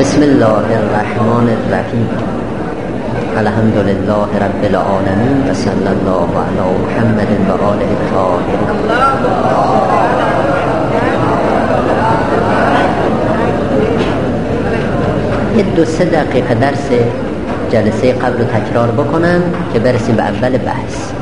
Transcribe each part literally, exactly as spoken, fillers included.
بسم الله الرحمن الرحیم. الحمد لله رب العالمین و صلی الله علی محمد و آله الطاهرین. یه دو سه دقیقه درس جلسه قبل رو تکرار بکنم که برسیم به اول بحث.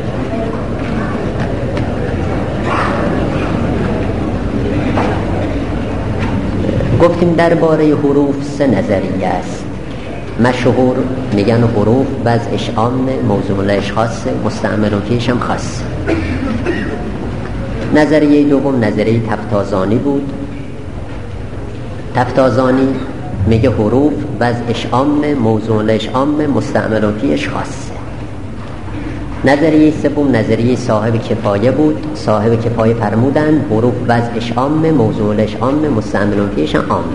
گفتیم درباره حروف سه نظریه است. مشهور میگن حروف وضعش عامه، موضوع لهش خاصه، مستعمل فیش هم خاصه. نظریه دوم نظریه تفتازانی بود. تفتازانی میگه حروف وضعش عامه، موضوع لهش عامه، مستعمل فیش خاصه. نظریه سوم نظریه صاحب کفایه بود. صاحب کفایه فرمودن حروف وضعش عامه، موضوع لهش عامه، مستعمل فیش هم عامه.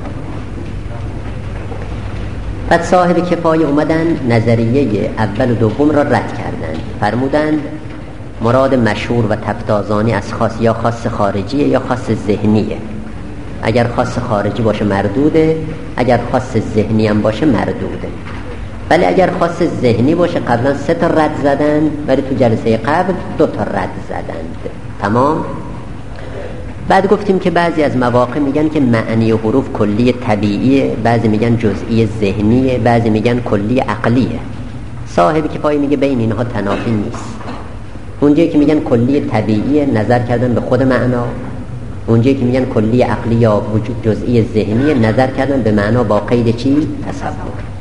بعد صاحب کفایه اومدن نظریه اول و دوم را رد کردن، فرمودند مراد مشهور و تفتازانی از خاص یا خاص خارجیه یا خاص ذهنیه. اگر خاص خارجی باشه مردوده، اگر خاص ذهنی هم باشه مردوده. ولی اگر خاص ذهنی باشه قبلا سه تا رد زدن، ولی تو جلسه قبل دو تا رد زدند. تمام. بعد گفتیم که بعضی از مواقع میگن که معنی حروف کلی طبیعیه، بعضی میگن جزئی ذهنیه، بعضی میگن کلی عقلیه. صاحب کفایه میگه بین اینها تنافی نیست. اونجایی که میگن کلی طبیعیه نظر کردن به خود معنا، اونجایی که میگن کلی عقلی یا جزئی ذهنیه نظر کردن به معنا با قید چی؟ تصور.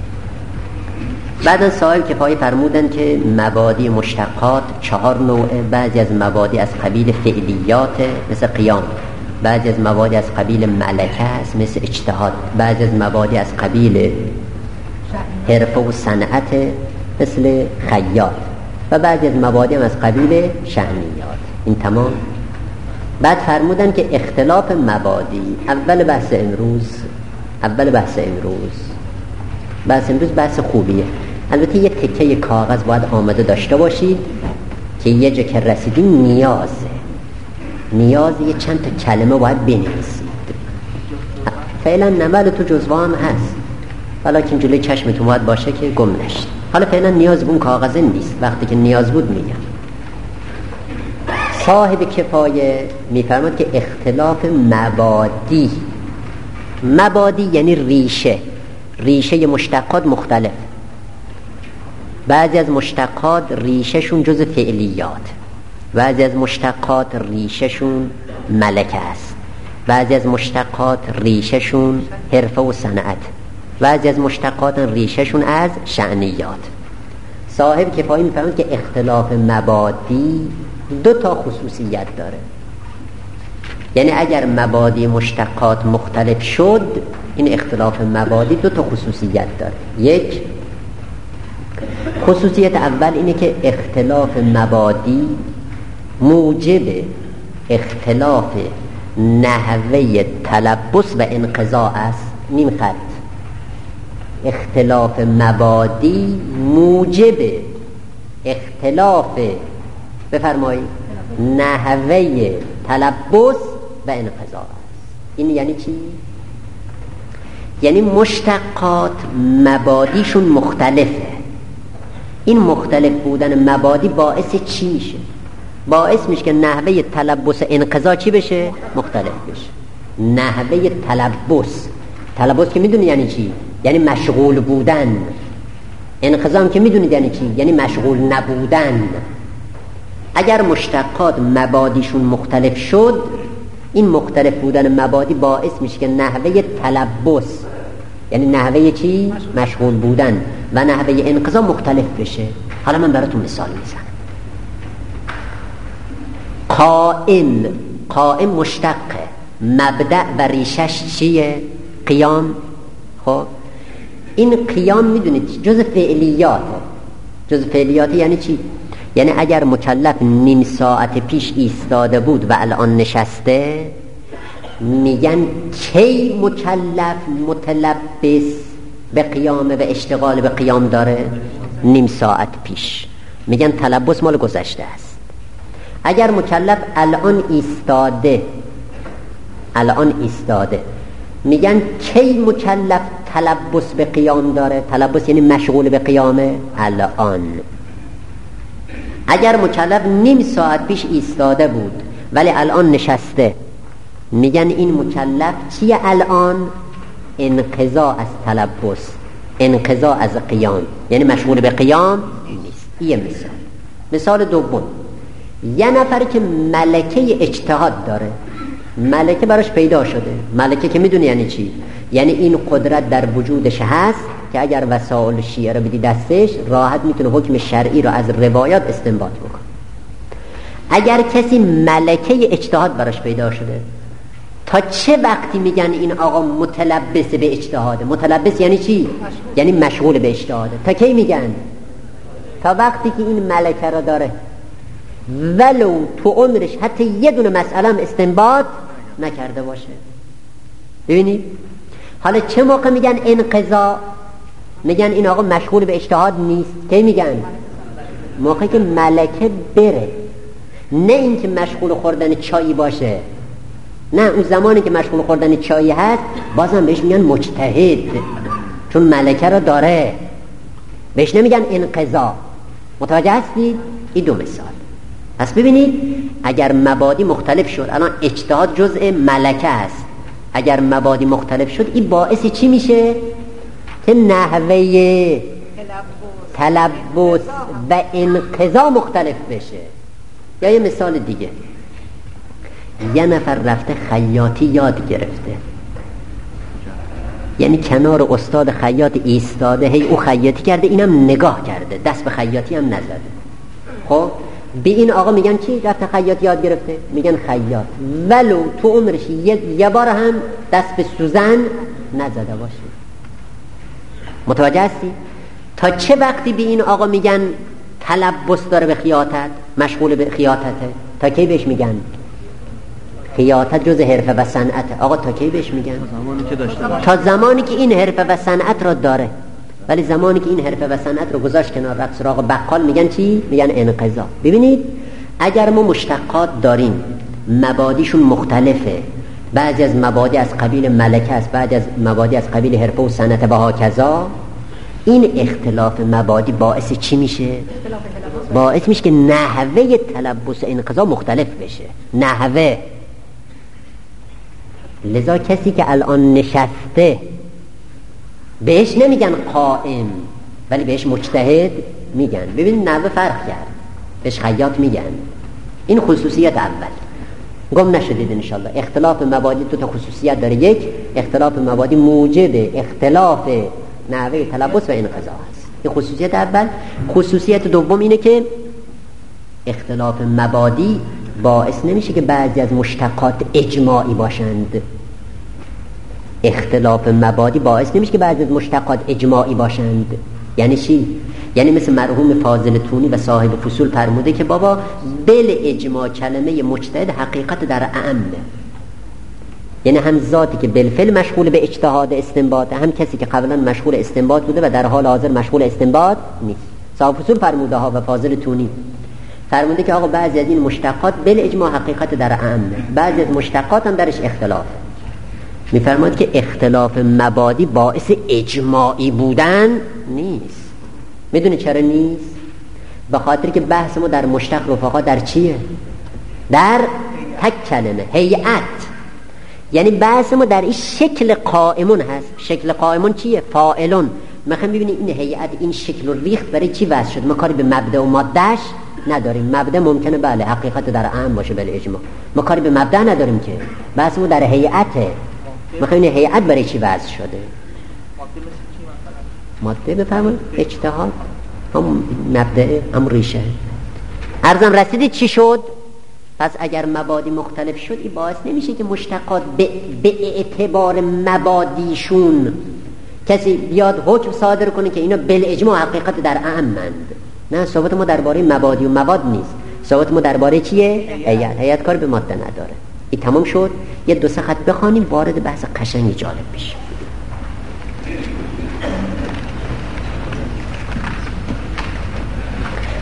بعدن صاحب کفایه فرمودن که مبادی مشتقات چهار نوعه. بعضی از مبادی از قبیل فعلیات مثل قیام، بعضی از مبادی از قبیل ملکه است مثل اجتهاد، بعضی از مبادی از قبیل حرفه و صنعت مثل خیاط، و بعضی از مبادی هم از قبیل شأنیات. این تمام. بعد فرمودن که اختلاف مبادی اول بحث امروز اول بحث امروز بحث امروز بحث خوبیه. البته یه تکه کاغذ باید آماده داشته باشید که یه جا که رسیدین نیازه نیاز یه چند تا کلمه باید بنویسید. فعلا نمل تو جزوه هم هست، ولیکن جلوی چشمتون باید باشه که گم نشید. حالا فعلا نیاز به اون کاغذه نیست، وقتی که نیاز بود میگم. صاحب کفایه میفرماد که اختلاف مبادی مبادی یعنی ریشه ریشه مشتقات مختلف. بعضی از مشتقات ریشهشون جز فعلیات، بعضی از مشتقات ریشهشون ملکه است، بعضی از مشتقات ریشهشون حرفه و صنعت، بعضی از مشتقات ریشهشون از شأنیات. صاحب کفایه میفهمد که اختلاف مبادی دو تا خصوصیت داره. یعنی اگر مبادی مشتقات مختلف شد، این اختلاف مبادی دو تا خصوصیت داره. یک، خصوصیت اول اینه که اختلاف مبادی موجب اختلاف نحوه تلبس و انقضاء است. نیم خط. اختلاف مبادی موجب اختلاف بفرمایید نحوه تلبس و انقضاء است. این یعنی چی؟ یعنی مشتقات مبادیشون مختلفه. این مختلف بودن مبادی باعث چی میشه؟ باعث میشه که نحوه تلبس انقضا چی بشه؟ مختلف بشه. نحوه تلبس تلبس که میدونی یعنی چی؟ یعنی مشغول بودن. انقضا هم که میدونید یعنی چی؟ یعنی مشغول نبودن. اگر مشتقات مبادیشون مختلف شد، این مختلف بودن مبادی باعث میشه که نحوه تلبس یعنی نحوه چی؟ مشغول بودن و نحوه انقضا مختلف بشه. حالا من براتون مثال میزنم. قائم قائم مشتقه، مبدأ و ریشش چیه؟ قیام. خب این قیام میدونید جز فعلیاته. جز فعلیاته یعنی چی؟ یعنی اگر مکلف نیم ساعت پیش ایستاده بود و الان نشسته، میگن کی مکلف متلبس به قیام و اشتغال به قیام داره؟ نیم ساعت پیش. میگن تلبس مال گذشته است. اگر مکلف الان ایستاده الان ایستاده میگن کی مکلف تلبس به قیام داره؟ تلبس یعنی مشغول به قیامه. الان اگر مکلف نیم ساعت پیش ایستاده بود ولی الان نشسته، میگن این مکلف چیه الان؟ انقضا از تلبس، انقضا از قیام، یعنی مشغول به قیام نیست. یه مثال. مثال دوم، یه نفری که ملکه اجتهاد داره، ملکه براش پیدا شده. ملکه که میدونی یعنی چی؟ یعنی این قدرت در وجودش هست که اگر وسائل شیعه رو بدی دستش راحت میتونه حکم شرعی رو از روایات استنباط بکنه. اگر کسی ملکه اجتهاد براش پیدا شده، تا چه وقتی میگن این آقا متلبس به اجتهاده؟ متلبس یعنی چی؟ یعنی مشغول به اجتهاده. تا کی میگن؟ تا وقتی که این ملکه رو داره ولو تو عمرش حتی یه دونه مسئله هم استنباط نکرده باشه. ببینید حالا چه موقع میگن انقضا؟ میگن این آقا مشغول به اجتهاد نیست. کی میگن؟ موقعی که ملکه بره، نه اینکه مشغول خوردن چایی باشه. نه، اون زمانی که مشغول خوردن چایی هست بازم بهش میگن مجتهد، چون ملکه رو داره، بهش نمیگن انقضا. متوجه هستید؟ این دو مثال. پس ببینید اگر مبادی مختلف شد، الان اجتهاد جزء ملکه است، اگر مبادی مختلف شد این باعث چی میشه؟ که نحوه تلبس و انقضا مختلف بشه. یا یه مثال دیگه، یه نفر رفته خیاطی یاد گرفته، یعنی کنار استاد خیاط ایستاده، هی او خیاطی کرده اینم نگاه کرده، دست به خیاطی هم نزده. خب به این آقا میگن چی؟ رفته خیاطی یاد گرفته؟ میگن خیاط ولو تو عمرش یه, یه بار هم دست به سوزن نزده باشه. متوجه هستی؟ تا چه وقتی به این آقا میگن تلبس داره به خیاطت، مشغول به خیاطته؟ تا کی بهش میگن؟ خیاطت جز حرفه و صنعته. آقا تا کی بهش میگن؟ زمانی که داشته باشه. تا زمانی که این حرفه و صنعت را داره. ولی زمانی که این حرفه و صنعت رو گذاشت کنار، رفت سراغ بقال، میگن چی؟ میگن انقضا. ببینید اگر ما مشتقات داریم مبادیشون مختلفه، بعضی از مبادی از قبیل ملکه است، بعضی از مبادی از قبیل حرفه و صنعت و هاکذا، این اختلاف مبادی باعث چی میشه؟ باعث میشه که نحوه تلبس انقضا مختلف بشه. نحوه. لذا کسی که الان نشسته بهش نمیگن قائم ولی بهش مجتهد میگن. ببین نحوه فرق کرد، بهش خیاط میگن. این خصوصیت اول. گم نشدید انشالله. اختلاف مبادی دو تا خصوصیت داره. یک، اختلاف مبادی موجب اختلاف نحوه تلبس و انقضا هست. این خصوصیت اول. خصوصیت دوم اینه که اختلاف مبادی باعث نمیشه که بعضی از مشتقات اجماعی باشند. اختلاف مبادی باعث نمیشه که بعضی از مشتقات اجماعی باشند. یعنی چی؟ یعنی مثل مرحوم فاضل تونی و صاحب فصول فرموده که بابا بل اجماع کلمه مجتهد حقیقت در اعمه، یعنی هم ذاتی که بالفعل مشغول به اجتهاد استنباط، هم کسی که قبلا مشغول استنباط بوده و در حال حاضر مشغول استنباط نیست. صاحب فصول فرموده ها و فاضل تونی فرموده که آقا بعضی از این مشتقات بل اجماع حقیقت در اعمه، بعضی از مشتقات هم درش اختلاف. میفرماید که اختلاف مبادی باعث اجماعی بودن نیست. میدونی چرا نیست؟ به خاطر که بحث ما در مشتق رفقا در چیه؟ در تک کلمه هیئت. یعنی بحث ما در این شکل قائمون هست. شکل قائمون چیه؟ فاعلون. میخوام ببینیم این هیئت این شکل رو ریخت برای چی وضع شد. ما کاری به مبدا و مادهش نداریم. مبدا ممکنه بله حقیقت در اعم باشه بله اجماع، ما کاری به مبدا نداریم که. بحث ما در هیئته. میخوام این هیئت برای چی وضع شده. ماده بفرمایید اجتهاد هم مبدأ هم ریشه. عرضم رسیدید چی شد؟ پس اگر مبادی مختلف شد این باعث نمیشه که مشتقات به, به اعتبار مبادیشون کسی بیاد حکم صادر کنه که اینا بالاجماع حقیقت در اعمند. نه، صحبت ما درباره مبادی و مواد نیست. صحبت ما درباره چیه؟ هیئت. هیئت کار به ماده نداره. این تمام شد. یه دو سه خط بخوانیم وارد بحث قشنگی جالب بشیم.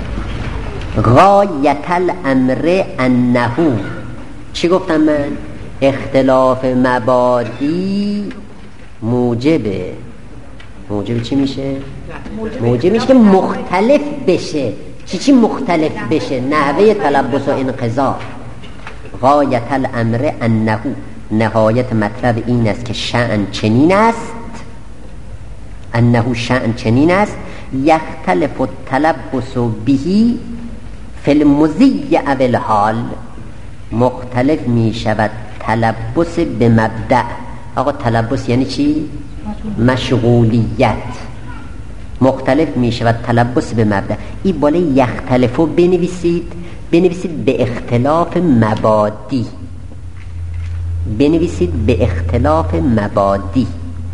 غایت الامر انه. چی گفتم من؟ اختلاف مبادی موجبه موجب چی میشه؟ موجب میشه که مختلف بشه. چی چی مختلف بشه؟ نحوه تلبس و انقضا. غایت الامر انه، نهایت مطلب این است که شأن چنین است، انه شأن چنین است یختلف التلبس بهی فی المضی او الحال، مختلف می شود تلبس به مبدأ. آقا تلبس یعنی چی؟ مشغولیت. مختلف می شود تلبس به مبدأ. این بالای یختلفو بنویسید، بنویسید به اختلاف مبادی، بنویسید به اختلاف مبادی.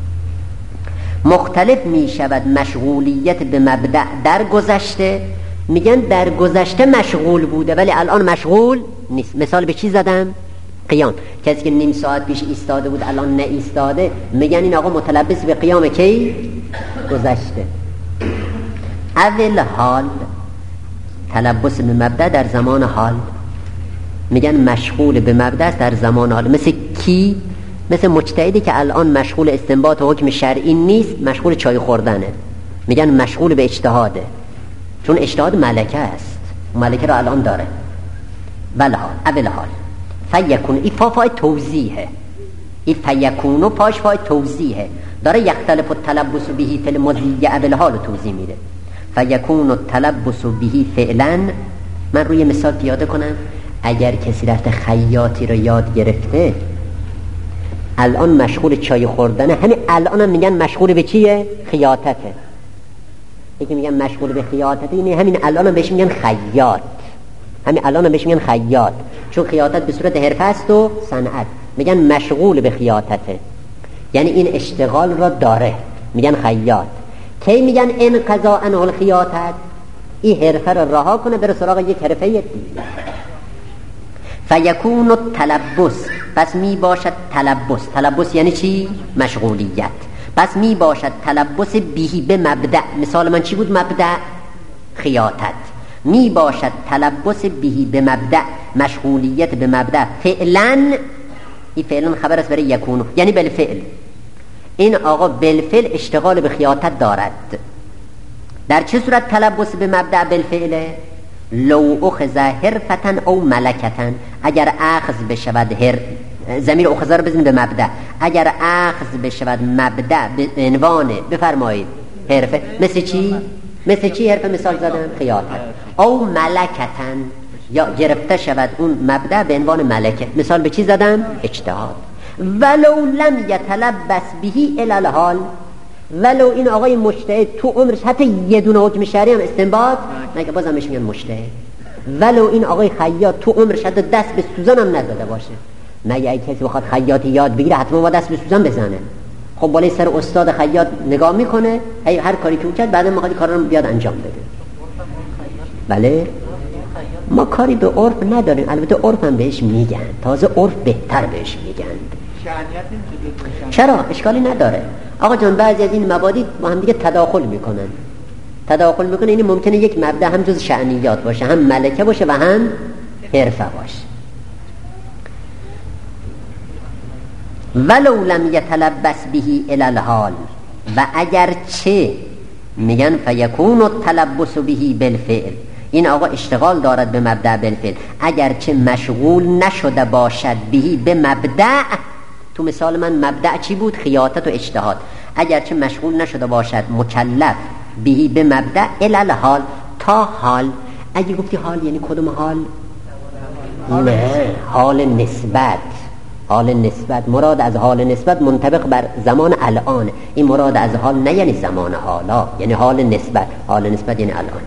مختلف می شود مشغولیت به مبدأ در گذشته. میگن در گذشته مشغول بوده ولی الان مشغول نیست. مثال به چی زدم؟ قیام. کسی که نیم ساعت پیش ایستاده بود الان نه ایستاده، میگن این آقا متلبس به قیام کی؟ گذشته. اول حال، تلبس به مبدأ در زمان حال، میگن مشغول به مبدأ در زمان حال. مثل کی؟ مثل مجتهدی که الان مشغول استنباط حکم شرعی نیست، مشغول چای خوردنه، میگن مشغول به اجتهاده، چون اجتهاد ملکه است، ملکه رو الان داره. ولی حال، اول حال فیکون، این فا فای توضیحه، این فیکونو پاش فای توضیحه، داره یختلف التلبس بهی فی المضی اول حال توضیح میده. فیکون التلبس بهی فعلا. من روی مثال پیاده کنم. اگر کسی رفته خیاطی رو یاد گرفته، الان مشغول چای خوردنه، همین الان هم میگن مشغول به چیه؟ خیاطته. یکی میگن مشغول به خیاطته، یعنی همین الان هم بهش میگن خیاط، همین الان هم بهش میگن خیاط، چون خیاطت به صورت حرفه است و صنعت. میگن مشغول به خیاطته، یعنی این اشتغال را داره، میگن خیاط. کی میگن انقضا عنه الخیاطت؟ این حرفه را رها کنه بره سراغ یک حرفه دیگه. فیکون التلبس، پس می باشد تلبس. تلبس یعنی چی؟ مشغولیت. پس می باشد تلبس بهی به مبدأ. مثال من چی بود؟ مبدأ خیاطت. می باشد تلبس بهی به مبدأ، مشغولیت به مبدأ. فعلا، این فعلا خبر است برای یکونو، یعنی بالفعل. این آقا بالفعل اشتغال به خیاطت دارد. در چه صورت تلبس به مبدأ بالفعله؟ لو اخذ حرفتن او ملکتن، اگر اخذ بشود هر، ضمیر اخذ رو بزنید به مبدأ، اگر اخذ بشود مبدأ به عنوان، بفرمایید حرفه. مثل چی؟ مثل چی حرفه مثال زدم؟ خیاطت. او ملکتن، یا گرفته شود اون مبدأ به عنوان ملکه. مثال به چی زدم؟ اجتهاد. ولو لم یتلبس بهی الی الحال، ولو این آقای مجتهد تو عمرش حتی یه دونه حکم شرعی هم استنباط نگه، بازم بهش میگن مجتهد. ولو این آقای خیاط تو عمرش حتی دست به سوزن هم نزده باشه، مگه اگه کسی بخواد خیاطی یاد بگیره حتما با دست به سوزن بزنه؟ خب بالای سر استاد خیاط نگاه میکنه، هی هر کاری که اون کرد بعدا میخواد کارا رو بیاد انجام بده. بله ما کاری به عرف نداریم، البته عرف هم بهش میگن، تازه عرف بهتر بهش میگن. چرا؟ اشکالی نداره آقا جان. بعضی از این مبادی با هم دیگه تداخل میکنن، تداخل میکنه. این ممکنه یک مبدا هم جز شأنیات باشه، هم ملکه باشه و هم حرفه باشه. ولو لم یتلبس بهی الی الحال، و اگر چه میگن فیکون التلبس بهی بالفعل، این آقا اشتغال دارد به مبدأ بالفعل، اگر چه مشغول نشده باشد بهی به مبدأ. تو مثال من مبدأ چی بود؟ خیاطت و اجتهاد. اگر چه مشغول نشده باشد مکلف بهی به مبدأ الی الحال، تا حال. اگه گفتی حال یعنی کدوم حال؟ نه، حال نسبت. حال نسبت، مراد از حال نسبت منطبق بر زمان الان. این مراد از حال نه یعنی زمان حالا، یعنی حال نسبت. حال نسبت یعنی الان.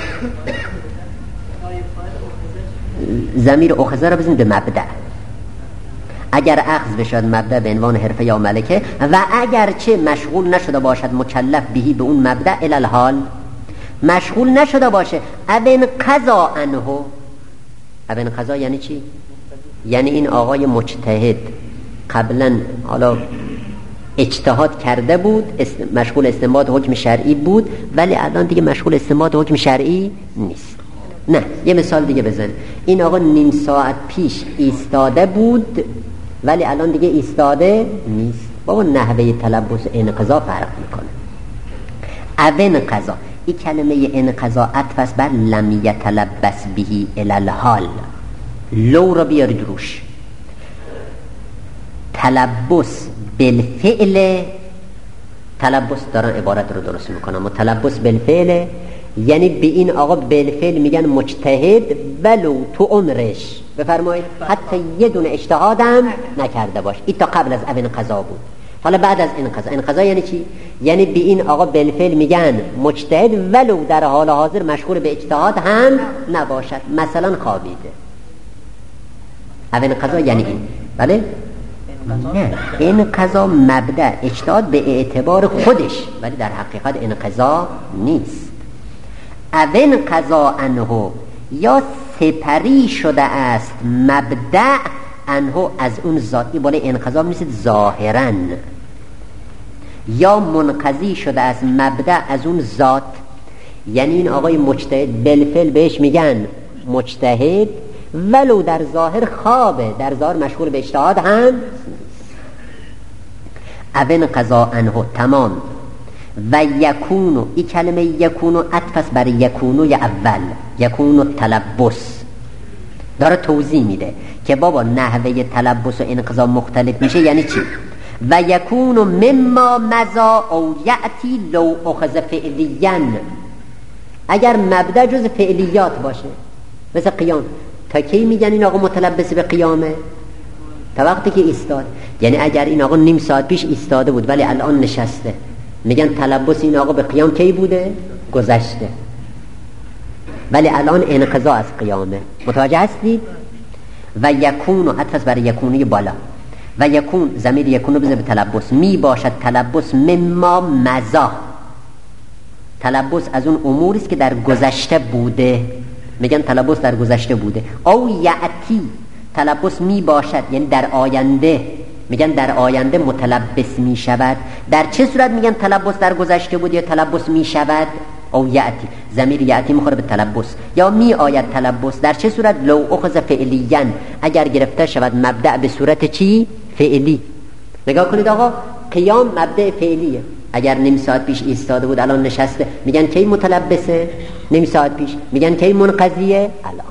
ضمیر اخذ را بزنید به مبدأ. اگر اخذ بشد مبدأ به عنوان حرفه یا ملکه، و اگر چه مشغول نشده باشد مکلف بهی به اون مبدأ الی الحال، مشغول نشده باشه. ابن قضا عنه. ابن قضا یعنی چی؟ یعنی این آقای مجتهد قبلا حالا اجتهاد کرده بود، مشغول استنباط حکم شرعی بود، ولی الان دیگه مشغول استنباط حکم شرعی نیست. نه، یه مثال دیگه بزن. این آقا نیم ساعت پیش ایستاده بود، ولی الان دیگه ایستاده نیست. بابا نحوه تلبس و انقضا فرق میکنه. او انقضا، این کلمه انقضا عطف است بر لم یتلبس بهی الی الحال. لو را بیارید روش. تلبس بالفعل، تلبس دارن عبارت رو درست میکنم، و تلبس بالفعل یعنی به این آقا بالفعل میگن مجتهد ولو تو عمرش، بفرمایید حتی یه دونه اجتهادم نکرده باش. این تا قبل از او انقضا بود. حالا بعد از انقضا، انقضا یعنی چی؟ یعنی به این آقا بالفعل میگن مجتهد ولو در حال حاضر مشغول به اجتهاد هم نباشد، مثلا خوابیده. او انقضا یعنی این. بله؟ نه، انقضا مبدأ اجتهاد به اعتبار خودش، ولی در حقیقت انقضا نیست. او انقضا عنه، یا سپری شده است مبدأ عنه از اون ذاتی، بالای انقضا نیست ظاهراً، یا منقضی شده است مبدأ از اون ذات. یعنی این آقای مجتهد بالفعل بهش میگن مجتهد ولو در ظاهر خوابه، در ظاهر مشغول به اجتهاد هم. او انقضا عنه، تمام. و یکونو، این کلمه یکونو عطف است بر یکونوی اول، یکونو تلبس، داره توضیح میده که بابا نحوه تلبس و انقضا مختلف میشه یعنی چی. و یکونو مما مزا او یأتی لو اخذ فعلیاً، اگر مبدأ جز فعلیات باشه مثل قیام، تا کی میگن این آقا متلبس به قیامه؟ تا وقتی که ایستاد. یعنی اگر این آقا نیم ساعت پیش ایستاده بود ولی الان نشسته، میگن تلبس این آقا به قیام کی بوده؟ گذشته، ولی الان انقضا از قیامه. متوجه هستید؟ و یکون و عطف برای یکونی بالا، و یکون ضمیر یکون رو بزنه به تلبس، می باشد تلبس مما مزا، تلبس از اون اموری است که در گذشته بوده، میگن تلبس در گذشته بوده. او یأتی، تلبس می باشد یعنی در آینده، میگن در آینده متلبس می شود. در چه صورت میگن تلبس در گذشته بود یا تلبس می شود؟ او یأتی، ضمیر یأتی میخوره به تلبس. یا می آید تلبس در چه صورت؟ لو اخذ فعلیاً، اگر گرفته شود مبدأ به صورت چی؟ فعلی. نگاه کنید آقا، قیام مبدأ فعلیه. اگر نیم ساعت پیش ایستاده بود الان نشسته، میگن کی متلبسه؟ نیم ساعت پیش. میگن کی منقضیه؟ الان.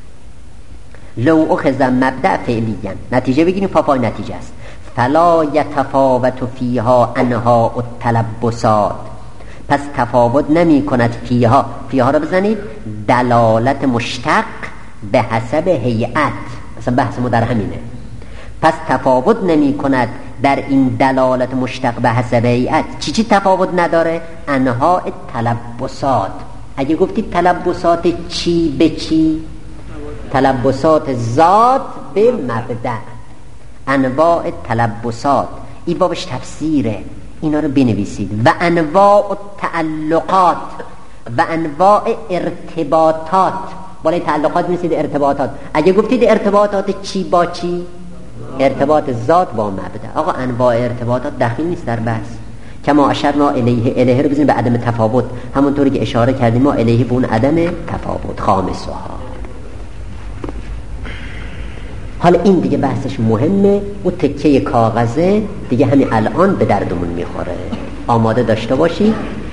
لو اخذ مبدأ فعلیاً، نتیجه بگیریم، پاپای نتیجه است. فلا یتفاوت فیها انها التلبسات، پس تفاوت نمی کند فیها، فیها را بزنید دلالت مشتق به حسب هیئت، مثلا بحث ما در همینه. پس تفاوت نمی کند در این دلالت مشتق به حسب هیئت. چی چی تفاوت نداره؟ انها التلبسات. اگه گفتید تلبسات چی به چی؟ تلبسات ذات به مبدأ، انواع تلبسات، این بابش تفسیره، اینا رو بنویسید. و انواع تعلقات و انواع ارتباطات، بالای تعلقات می‌نویسید ارتباطات. اگه گفتید ارتباطات چی با چی؟ ارتباط ذات با مبدأ. آقا انواع ارتباطات دخیل نیست در بحث. کما اشرنا الیه، الیه رو بزنید به عدم تفاوت، همونطوری که اشاره کردیم ما الیه به اون عدم تفاوت خامسها. حالا این دیگه بحثش مهمه، و تکه کاغذه دیگه همین الان به دردمون میخوره. آماده داشته باشی.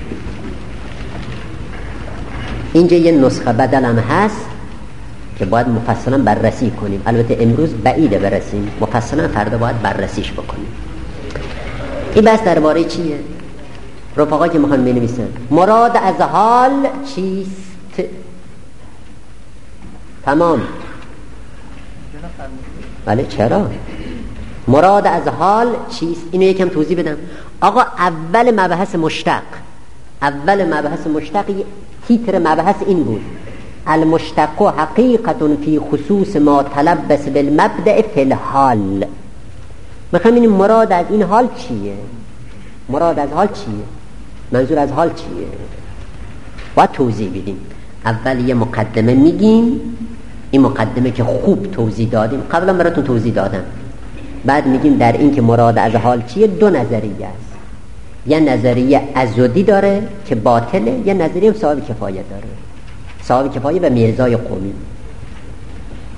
اینجا یه نسخه بدلم هست که باید مفصلا بررسی کنیم. البته امروز بعیده برسیم، مفصلا فردا باید بررسیش بکنیم. این بحث درباره چیه؟ رفقا که میخوان بنویسن مراد از حال چیست؟ تمام. ولی چرا؟ مراد از حال چیست؟ اینو یکم توضیح بدم. آقا اول مبحث مشتق، اول مبحث مشتق تیتر مبحث این بود: المشتق حقیقت فی خصوص ما تلبس بالمبدأ فی الحال. میخوام این مراد از این حال چیه؟ مراد از حال چیه؟ منظور از حال چیه؟ باید توضیح بدیم. اول یه مقدمه میگیم، این مقدمه که خوب توضیح دادیم، قبلا براتون توضیح دادم. بعد میگیم در این که مراد از حال چیه دو نظریه است. یه نظریه ازدی داره که باطله، یه نظریه صاحب کفایه داره، صاحب کفایه و میرزای قومی.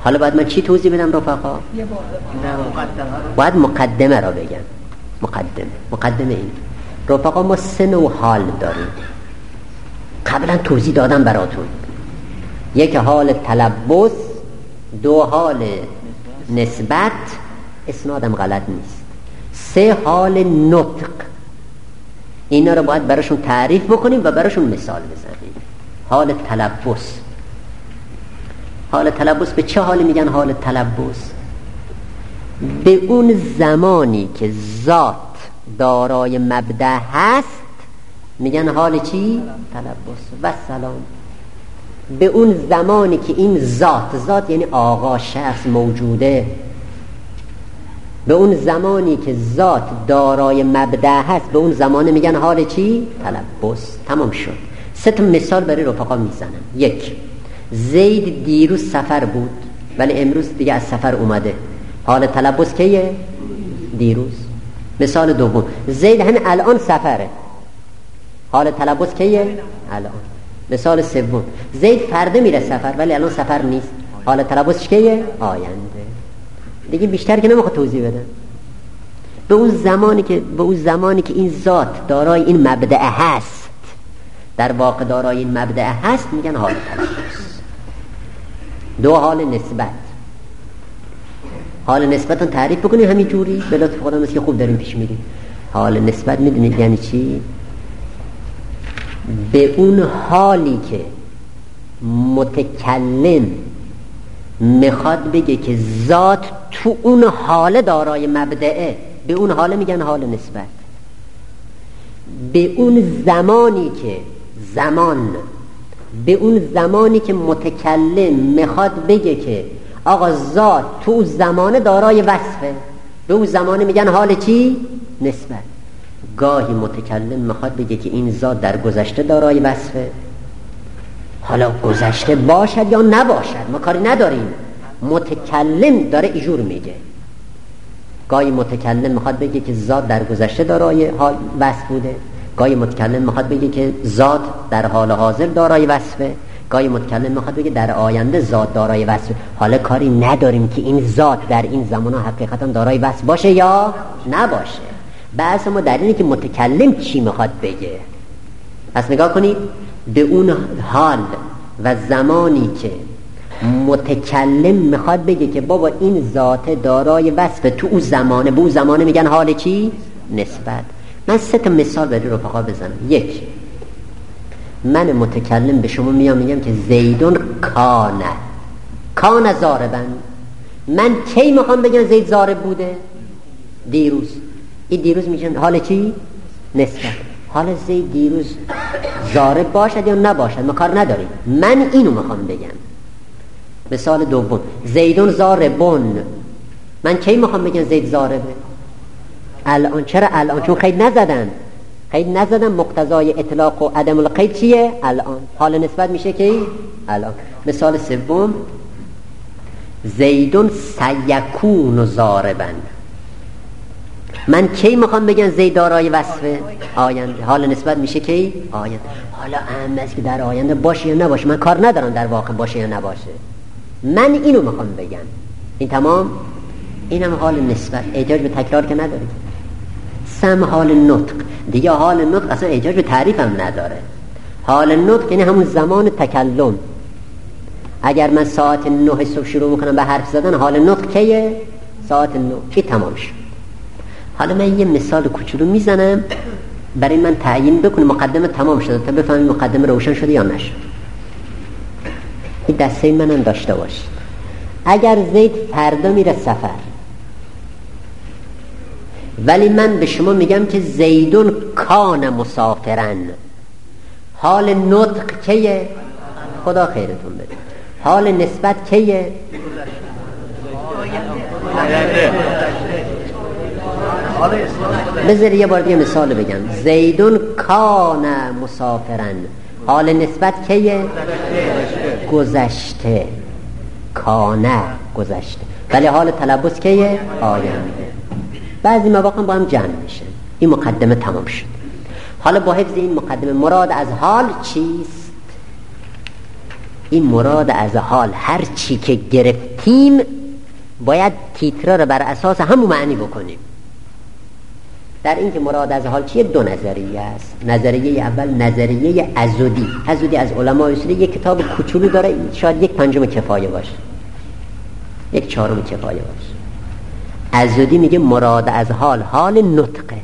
حالا باید من چی توضیح بدم رفقا؟ باید مقدمه را بگم. مقدمه مقدمه این رفقا، ما سه نوع حال داریم، قبلا توضیح دادم براتون. یک حال تلبس، دو حال نسبت، اسنادم غلط نیست، سه حال نطق. اینا رو باید براشون تعریف بکنیم و براشون مثال بزنیم. حال تلبس، حال تلبس به چه حالی میگن حال تلبس؟ به اون زمانی که ذات دارای مبدأ هست میگن حال چی؟ تلبس. و سلام. به اون زمانی که این ذات، ذات یعنی آقا، شخص، موجوده، به اون زمانی که ذات دارای مبدأ هست به اون زمان میگن حال چی؟ تلبس. تمام شد. سه تا مثال برای رفقا میزنم. یک، زید دیروز سفر بود ولی امروز دیگه از سفر اومده، حال تلبس کیه؟ دیروز. مثال دوم، زید همین الان سفره، حال تلبس کیه؟ الان. مثال سوم، زید فردا میره سفر ولی الان سفر نیست، حال تلبسش کیه؟ آینده. دیگه بیشتر که نمیخواد توضیح بدم. به اون زمانی که به اون زمانی که این ذات دارای این مبدأ هست، در واقع دارای این مبدأ هست، میگن حال تلبس. دو حال نسبت. حال نسبت رو تعریف بکنیم همین جوری به لطف خدا، مثل که خوب داریم پیش میریم. حال نسبت میدونید یعنی چی؟ به اون حالی که متکلم میخواد بگه که ذات تو اون حال دارای مبدأه، به اون حال میگن حال نسبت. به اون زمانی که زمان به اون زمانی که متکلم میخواد بگه که آقا ذات تو زمانه دارای وصفه، به اون زمانه میگن حال چی؟ نسبت. گاهی متکلم میخواد بگه که این ذات در گذشته دارای وصفه، حالا گذشته باشد یا نباشد ما کاری نداریم، متکلم داره ایجور میگه. گاهی متکلم میخواد بگه که ذات در گذشته دارای حال وصف بوده، گاهی متکلم میخواد بگه که ذات در حال حاضر دارای وصفه، گاهی متکلم میخواد بگه در آینده ذات دارای وصفه. حالا کاری نداریم که این ذات در این زمان حقیقتا دارای وصف باشه یا نباشه. بحث ما در اینه که متکلم چی میخواد بگه. پس نگاه کنید، به اون حال و زمانی که متکلم میخواد بگه که بابا این ذات دارای وصف تو اون زمانه، به اون زمانه میگن حال چی؟ نسبت. من سه تا مثال برای رفقا بزنم. یک، من متکلم به شما میام میگم که زیدون کانه کانه زاربن. من کی میخوام بگم زید زارب بوده؟ دیروز. این دیروز میگن حال چی؟ نسبت. حالا زید دیروز زارب باشد یا نباشد ما کار نداریم، من اینو میخوام بگم. مثال دوم، زیدون زاربون. من کی میخوام بگم زید زاربه؟ الان. چرا الان؟ چون قید نزدن. قید نزدن، مقتضای اطلاق و عدم القید چیه؟ الان. حال نسبت میشه کی؟ الان. مثال سوم، زیدون سیکون زاربن. من کی میخوام بگم زید دارای وصفه؟ آینده. حال نسبت میشه کی؟ آینده. حالا اهم است که در آینده باشه یا نباشه من کار ندارم، در واقع باشه یا نباشه، من اینو میخوام بگم. این تمام. اینم حال نسبت، احتیاج به تکرار که نداره. سم حال نطق. دیگه حال نطق اصلا احتیاج به تعریف هم نداره. حال نطق یعنی همون زمان تکلم. اگر من ساعت نه صبح شروع میکنم به حرف زدن، حال نطق کیه؟ ساعت نه. این تمام شد. حالا من یه مثال کوچولو میزنم برای من تعیین بکنه مقدمه تمام شده تا بفهمید مقدمه روشن شده یا نشد. این دسته منم داشته باشید. اگر زید فردا میره سفر ولی من به شما میگم که زیدون کان مسافرن، حال نطق کیه؟ خدا خیرتون بده. حال نسبت کیه؟ بذار یه بار دیگه مثال بگم. زیدون کان مسافرن، حال نسبت کیه؟ گذشته. کانه گذشته، ولی حال تلبس کیه؟ آینده. بعضی مواقع با هم جمع میشه. این مقدمه تمام شد. حالا با حفظ این مقدمه مراد از حال چیست؟ این مراد از حال هر چی که گرفته مفاهیم باید تیتره رو بر اساس همون معنی بکنیم. در این که مراد از حال چیه؟ دو نظریه است. نظریه اول نظریه عضدی. عضدی از علمای اصولی یک کتاب کوچولو داره، شاید یک پنجم کفایه باشه، یک چهارم کفایه باشه. عضدی میگه مراد از حال حال نطقه.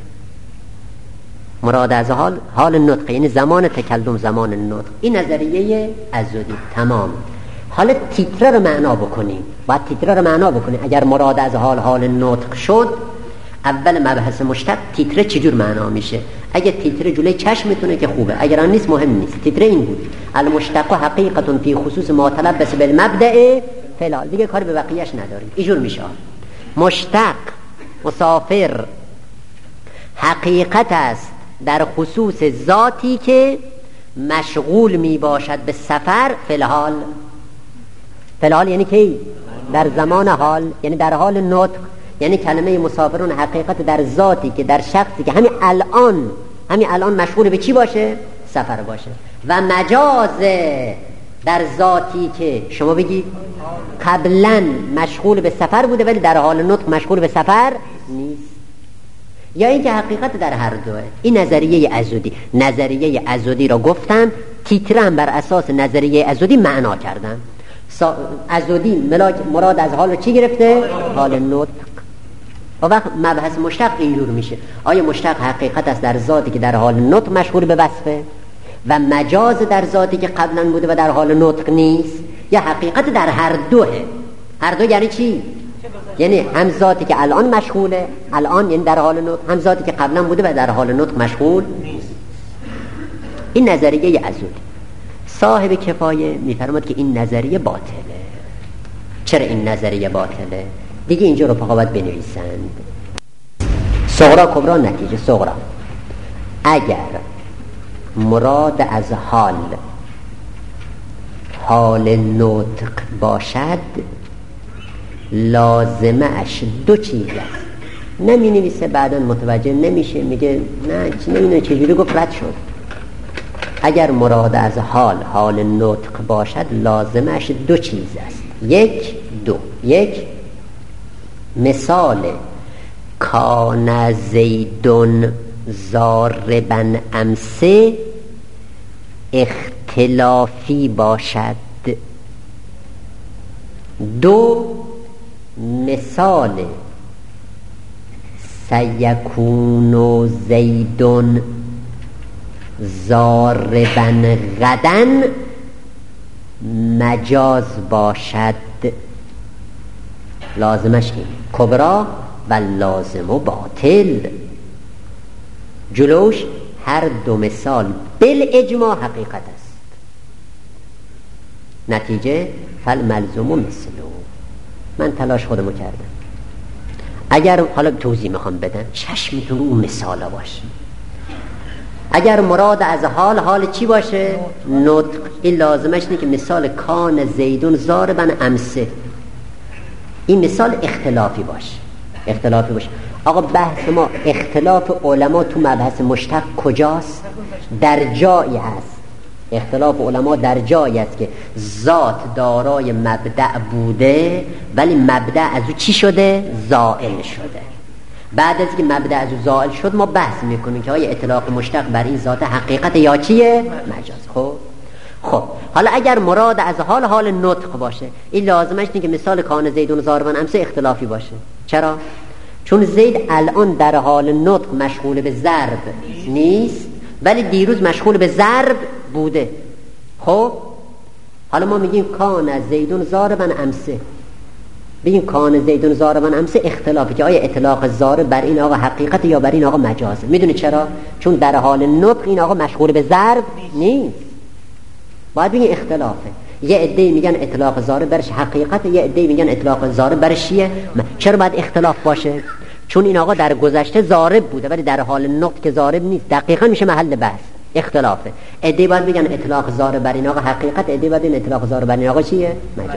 مراد از حال حال نطقه، یعنی زمان تکلم، زمان نطق. این نظریه عضدی. تمام. حالا تیتره رو معنا بکنیم. باید تیتره رو معنا بکنیم. اگر مراد از حال حال نطق شد، اول مبحث مشتق تیتره چجور معنا میشه؟ اگه تیتره جلوی چشمتونه که خوبه، اگر آن نیست مهم نیست. تیتره این بود: المشتق حقیقتون فی خصوص ما تلبس بالمبدأ فلال. دیگه کار به بقیه‌اش نداریم. اینجور میشه. مشتق مسافر حقیقت است در خصوص ذاتی که مشغول می باشد به سفر فلحال. فلحال یعنی کی؟ در زمان حال، یعنی در حال نطق. یعنی کلمه مسافرون حقیقت در ذاتی که در شخصی که همین الان همین الان مشغول به چی باشه؟ سفر باشه. و مجاز در ذاتی که شما بگید قبلا مشغول به سفر بوده ولی در حال نطق مشغول به سفر نیست. یا اینکه حقیقت در هر دوه. این نظریه عضدی. نظریه عضدی را گفتم، تیتره هم بر اساس نظریه عضدی معنا کردم. عضدی مراد از حال چی گرفته؟ حال نطق. و وقت مبحث مشتق اینجور میشه: آیا مشتق حقیقت است در ذاتی که در حال نطق مشغول به وصفه و مجاز در ذاتی که قبلا بوده و در حال نطق نیست، یا حقیقت در هر دوه؟ هر دو یعنی چی؟ یعنی هم ذاتی که الان مشغوله، الان یعنی در حال نطق، هم ذاتی که قبلا بوده و در حال نطق مشغول نیست. این نظریه عضدی. صاحب کفایه میفرماد که این نظریه باطله. چرا این نظریه باطله؟ دیگه اینجا رو فقط بنویسند. صغرا کبرا نتیجه. صغرا: اگر مراد از حال حال نطق باشد، لازمه اش دو چیز است. نمی نویسه، بعدا متوجه نمیشه، میگه نه چی نمیدونه چجوری گفت، رد شد. اگر مراد از حال حال نطق باشد، لازمه اش دو چیز است. یک دو یک مثال کان زیدون ضاربا امسه اختلافی باشد. دو مثال سیکون زیدون ضاربا غدا مجاز باشد. لازمش این کبرا و لازم و باطل. جلوش هر دو مثال بالاجماع حقیقت است. نتیجه فالملزوم مثلو. من تلاش خودمو کردم. اگر حالا توضیح میخوام بدم، چشمتون رو اون مثالا باشه. اگر مراد از حال حال چی باشه؟ نطق. این لازمش اینه که مثال کان زیدون ضاربا امسه، این مثال اختلافی باشه. اختلافی باشه. آقا بحث ما اختلاف علما تو مبحث مشتق کجاست؟ در جایی هست. اختلاف علما در جایی است که ذات دارای مبدأ بوده ولی مبدأ از او چی شده؟ زائل شده. بعد از که مبدأ از او زائل شد، ما بحث میکنیم که آیا اطلاق مشتق بر این ذات حقیقت یا چیه؟ مجاز. خب خب حالا اگر مراد از حال حال نطق باشه، این لازمش اینه که مثال کان زیدون ضاربا امسه اختلافی باشه. چرا؟ چون زید الان در حال نطق مشغول به ضرب نیست ولی دیروز مشغول به ضرب بوده. خب حالا ما میگیم کان زیدون ضاربا امسه، بگیم کان زیدون ضاربا امسه اختلافی که آیا اطلاق ضارب بر این آقا حقیقت یا بر این آقا مجازه. میدونی چرا؟ چون در حال نطق این آقا مشغول به ضرب نیست. باید بگیم اختلافه. یه عده‌ای میگن اطلاق ضارب برش حقیقت، یه عده‌ای میگن اطلاق ضارب برش چیه؟ چرا باید اختلاف باشه؟ چون این آقا در گذشته ضارب بوده ولی در حال نطق که ضارب نیست. دقیقاً میشه محل بحث. اختلافه. عده‌ای باید بگن اطلاق ضارب بر این آقا حقیقت، عده‌ای باید بگن اطلاق ضارب بر این آقا چیه؟ مجاز.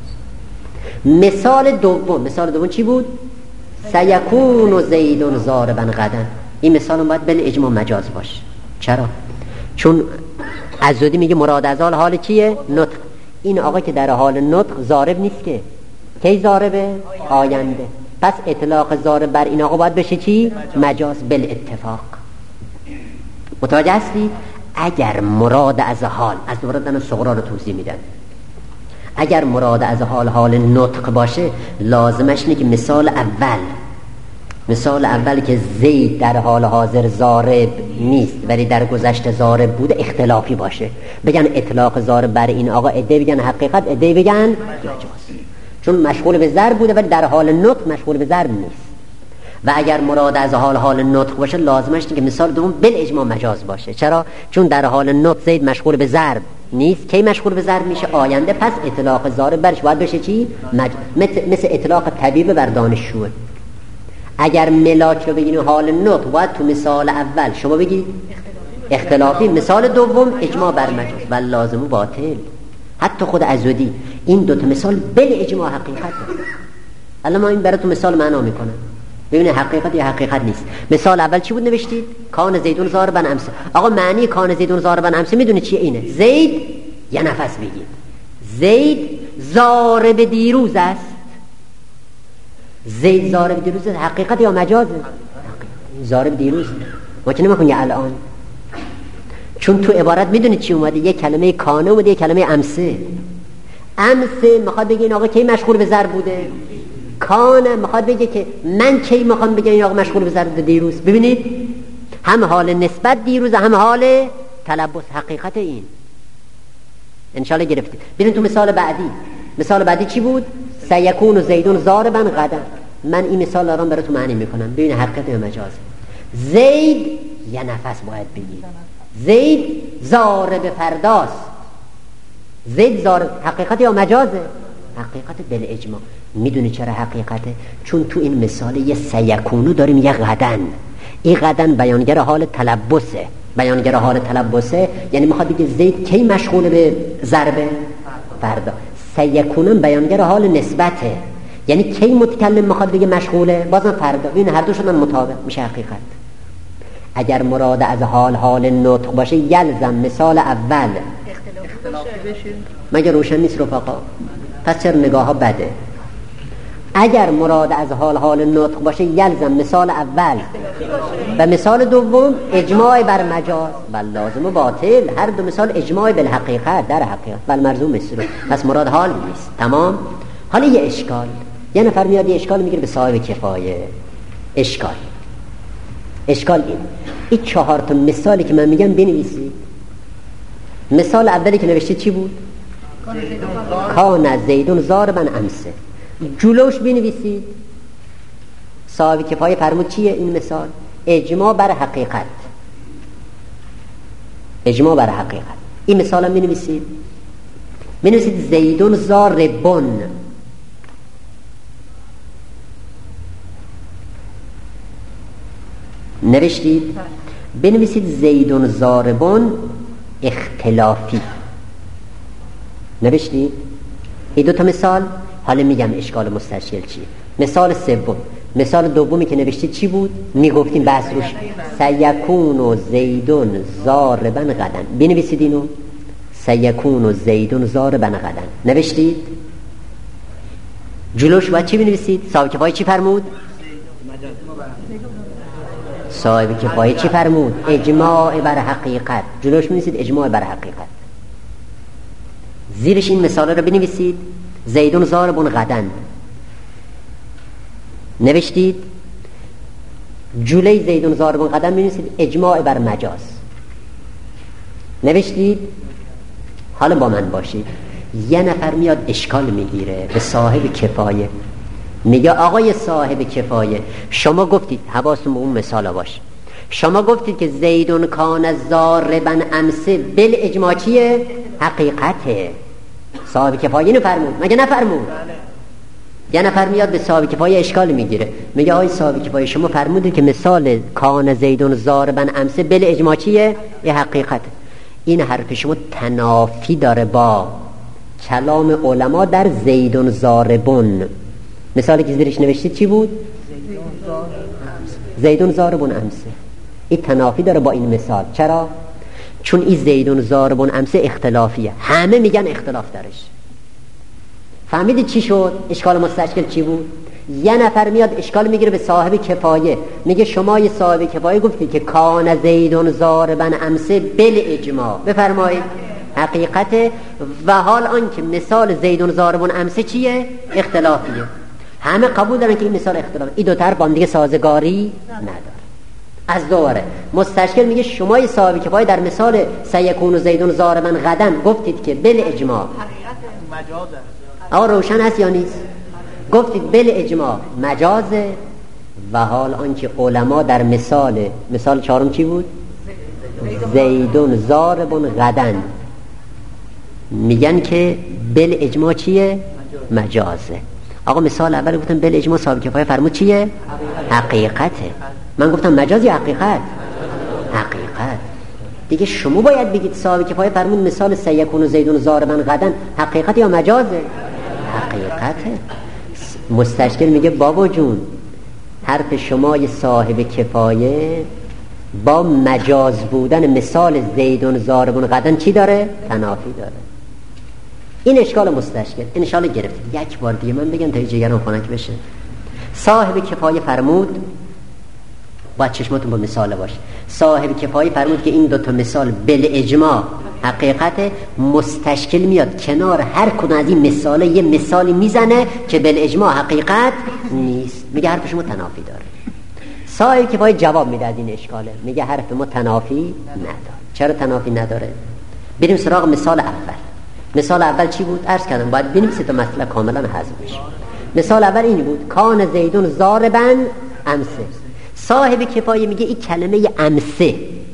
مثال دوم، مثال دوم چی بود؟ سیکون زیدون ضاربا غدا. این مثال باید بل اجماع مجاز باشه. چرا؟ چون عضدی میگه مراد از حال حال چیه؟ نطق. این آقا که در حال نطق ضارب نیست که کی ضاربه؟ آینده. پس اطلاق ضارب بر این آقا باید بشه چی؟ مجاز بالاتفاق. متوجه هستید؟ اگر مراد از حال، از مراد صغرا رو توضیح میدن، اگر مراد از حال حال نطق باشه لازمش اینه که مثال اول مثال اول که زید در حال حاضر ضارب نیست ولی در گذشته ضارب بوده اختلافی باشه. بگن اطلاق ضارب بر این آقا، عده بگن حقیقت، عده بگن مجاز، چون مشغول به ضرب بوده ولی در حال نطق مشغول به ضرب نیست. و اگر مراد از حال حال نطق باشه لازمش اینه که مثال دوم بالاجماع مجاز باشه. چرا؟ چون در حال نطق زید مشغول به ضرب نیست. کی مشغول به ضرب میشه؟ آینده. پس اطلاق ضارب برش باید بشه چی؟ مج... مثل... مثل اطلاق طبیب بر دانشجو. اگر ملاک رو بگین حال نطق باید تو مثال اول شما بگید اختلافی، مثال دوم اجماع بر مجاز و لازم و باطل. حتی خود عزودی این دو تا مثال بل اجماع حقیقت. الان ما این براتون مثال معنا میکنم ببینید حقیقت یا حقیقت نیست. مثال اول چی بود نوشتید؟ کان زیدون ضاربن امسه. آقا معنی کان زیدون ضاربن امسه میدونید چیه؟ اینه زید یه نفس بگید زید ضارب دیروز است. زید ضارب دیروز است. حقیقت یا مجازه؟ ضارب دیروز. ما که نمیخونی الان، چون تو عبارت میدونید چی اومده؟ یه کلمه کانه اومده، یه کلمه امسه. امسه میخواد بگه این آقا کی مشغول به ضرب بوده؟ کانه میخواد بگه که من کی میخوام بگم این آقا مشغول به ضرب بوده؟ دیروز. ببینید هم حال نسبت دیروز هم حال تلبس. حقیقت این انشالله گرفتید. ببینید تو مثال بعدی، مثال بعدی چی بود؟ سیکون زیدون ضاربا غدا. من این مثال دارم براتون معنی میکنم ببینید حقیقت یا مجاز. زید یه نفس باید بگید زید ضارب فرداست. زید ضارب حقیقت یا مجازه؟ حقیقت بالاجماع. میدونی چرا حقیقته؟ چون تو این مثال یه سیکونو داریم یه غدن. این غدن بیانگر حال تلبسه. بیانگر حال تلبسه یعنی میخواد بگه زید کی مشغول به ضربه؟ فردا. سیکونم بیانگر حال نسبته یعنی کی متکلم میخواد بگه مشغوله؟ بازم فردا. ببین هر دو شدن مطابق، میشه حقیقت. اگر مراد از حال حال نطق باشه یلزم مثال اول مگه روشن نیست رفقا؟ پس چرا نگاه ها بده؟ اگر مراد از حال حال نطق باشه یلزم مثال اول و مثال دوم اجماع بر مجاز و لازم و باطل. هر دو مثال اجماع بالحقیقت در حقیقت و مرزوم مثل. پس مراد حال نیست. تمام. حالا یه اشکال، یه نفر میاد یه اشکال میگیره به صاحب کفایه. اشکال اشکال این این چهار تا مثالی که من میگم بنویسید. مثال اولی که نوشته چی بود؟ کان زیدون ضاربا امسه. جلوش بنویسید صاحب کفایه فرمود چیه این مثال؟ اجماع بر حقیقت. اجماع بر حقیقت. این مثال هم بنویسید. بنویسید زیدون ضاربون. نوشتید؟ بنویسید زیدون ضاربون اختلافی. نوشتید؟ این دو تا مثال. حالا میگم اشکال مستشکل چیه. مثال سوم، مثال دومی که نوشتید چی بود؟ میگفتیم بحث روش سیکون و زیدون ضاربا غدا. بنویسید اینو سیکون و زیدون ضاربا غدا. نوشتید؟ جلوش باید چی بنویسید؟ صاحب کفایه چی فرمود؟ صاحب کفایه چی فرمود؟ اجماع بر حقیقت. جلوش بنویسید اجماع بر حقیقت. زیرش این مثال رو بنویسید زیدون ضاربون غدا. نوشتید؟ جلوی زیدون ضاربون غدا بنویسید اجماع بر مجاز. نوشتید؟ حالا با من باشید. یه نفر میاد اشکال میگیره به صاحب کفایه، میگه آقای صاحب کفایه شما گفتید، حواستون به اون مثال باشه، شما گفتید که زیدون کان ضاربا امسه بل اجماع چیه؟ حقیقته. صاحب کفایه اینو فرمود مگه نفرمود؟ یه نفر میاد به صاحب کفایه اشکال میگیره، میگه آقای صاحب کفایه شما فرمودید که مثال کان زیدون ضاربا امسه بل اجماع چیه؟ یه حقیقته. این حرف شما تنافی داره با کلام علما در زیدون ضاربون. مثالی که زیرش نوشتید چی بود؟ زیدون ضاربون امسه. این تنافی داره با این مثال. چرا؟ چون این زیدون ضاربون امسه اختلافیه. همه میگن اختلاف درش. فهمیدید چی شد؟ اشکال مستشکل چی بود؟ یه نفر میاد اشکال میگیره به صاحب کفایه، میگه شما یه صاحب کفایه گفتید که کان زیدون ضاربا امسه بالاجماع، بفرمایید حقیقته. و حال آن که مثال زیدون ضاربون امسه چیه؟ اختلافیه. همه قبول دارن که این مثال اختلاف، این دو طرف با هم دیگه سازگاری نداره. از دوره مستشکل میگه شما یه صاحب کفایه در مثال سیکون زیدون ضاربا غدا گفتید که بالاجماع، مجازه. آقا روشن هست یا نیست؟ گفتید بالاجماع مجازه. و حال آنکه علما در مثال مثال چهارم چی بود؟ زیدون ضاربون غدا میگن که بالاجماع چیه؟ مجازه. آقا مثال اول گفتم بالاجماع صاحب کفایه فرمود چیه؟ حقیقته. من گفتم مجاز یا حقیقت؟ حقیقت. دیگه شما باید بگید صاحب کفایه فرمود مثال سیکون زیدون ضاربا غدا حقیقت یا مجازه؟ حقیقته. مستشکل میگه بابا جون حرف شما صاحب کفایه با مجاز بودن مثال زیدون ضاربون غدا چی داره؟ تنافی داره. این اشکال مستشکل انشالله گرفت. یک بار دیگه من بگم تا جگران خنک بشه. صاحب کفایه فرمود، باید چشمتون با مثال باشه، صاحب کفایه فرمود که این دوتا مثال بالاجماع حقیقت. مستشکل میاد کنار هر کدوم از این مثاله یه مثالی میزنه که بالاجماع حقیقت نیست، میگه حرف شما تنافی داره. صاحب کفایه جواب میده از این اشکاله، میگه حرف ما تنافی نداره. چرا تنافی نداره؟ بریم سراغ مثال اول. مثال اول چی بود؟ عرض کردم باید ببینیم سه تا مسئله کاملا حذف بشه. مثال اول این بود کان زیدون ضاربا امسه. صاحب کفایه میگه این کلمه امسه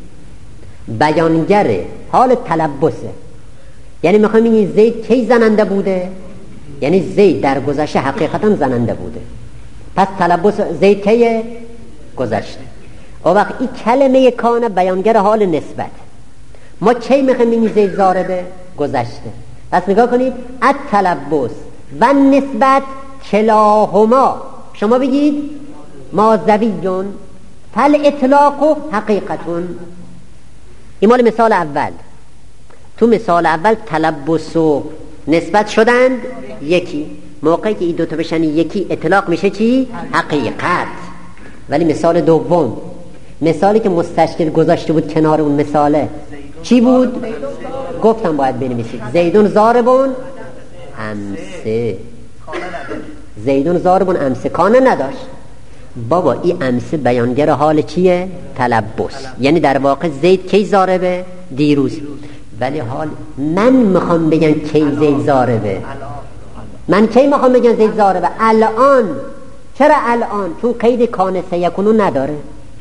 بیانگر حال تلبسه، یعنی میخوایم بگیم زید کی زننده بوده؟ یعنی زید در گذشته حقیقتا زننده بوده، پس تلبس زید کیه؟ گذشته. و وقت این کلمه کان بیانگر حال نسبت. ما کی میخوایم بگیم زید ضاربه؟ گذشته. پس نگاه کنید التلبس و نسبت کلاهما، شما بگید ماذویون فل اطلاق و حقیقتون. این مال مثال اول. تو مثال اول تلبس و نسبت شدند یکی، موقعی که این دوتا بشن یکی اطلاق میشه چی؟ حقیقت. ولی مثال دوم، مثالی که مستشکل گذاشته بود کنار اون مثاله چی بود؟ گفتم باید بنویسید زیدون ضاربون امسه. زیدون ضاربون امسه کانه نداشت. بابا این امسه بیانگر حال چیه؟ تلبس. یعنی در واقع زید کی ضاربه؟ دیروز. ولی حال من میخوام بگم کی زید ضاربه؟ من کی میخوام بگم زید ضاربه؟ الان. چرا الان؟ چون قید کان سیکونو نداره،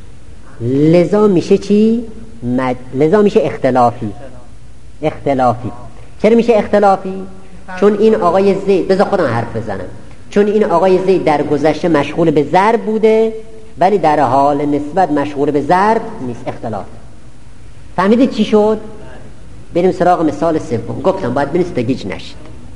لذا میشه چی؟ مد... لذا میشه اختلافی. اختلافی. چرا میشه اختلافی؟ چون این آقای زید، بذار خودم حرف بزنم، چون این آقای زید در گذشته مشغول به ضرب بوده ولی در حال نسبت مشغول به ضرب نیست. اختلاف. فهمیدید چی شد؟ بریم سراغ مثال سوم. گفتم باید بنویسید تا گیج نشید.